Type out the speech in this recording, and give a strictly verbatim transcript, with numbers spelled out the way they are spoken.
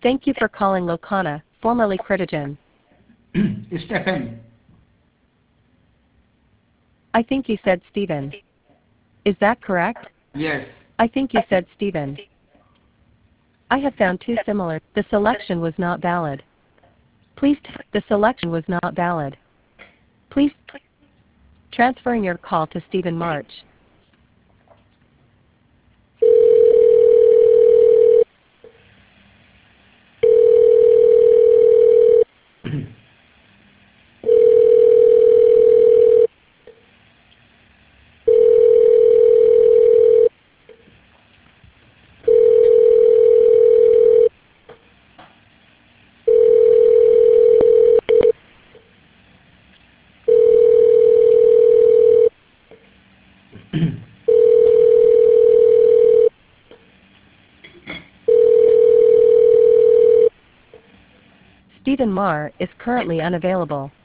Thank you for calling Locana, formerly Critigen. Stephen. I think you said Stephen. Is that correct? Yes. I think you said Stephen. I have found two similar. The selection was not valid. Please t- the selection was not valid. Please transferring your call to Stephen March. Stephen Marr is currently unavailable.